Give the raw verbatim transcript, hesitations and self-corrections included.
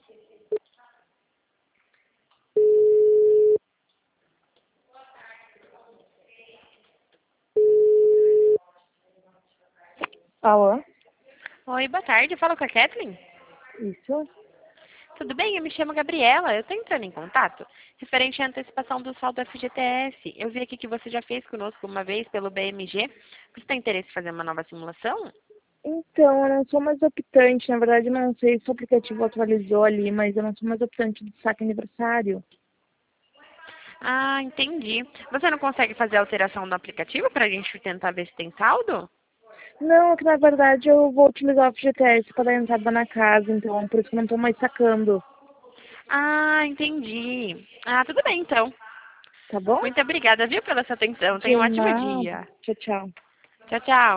Alô? Oi, boa tarde. Fala com a Kathleen? Isso? Tudo bem? Eu me chamo Gabriela. Eu estou entrando em contato referente à antecipação do saldo F G T S. Eu vi aqui que você já fez conosco uma vez pelo B M G. Você tem interesse em fazer uma nova simulação? Então, eu não sou mais optante. Na verdade, eu não sei se o aplicativo atualizou ali, mas eu não sou mais optante de saque aniversário. Ah, entendi. Você não consegue fazer a alteração do aplicativo para a gente tentar ver se tem saldo? Não, é que na verdade eu vou utilizar o F G T S para dar entrada na casa, então por isso que eu não estou mais sacando. Ah, entendi. Ah, tudo bem então. Tá bom? Muito obrigada, viu, pela sua atenção. De Tenha um ótimo nada. dia. Tchau, tchau. Tchau, tchau.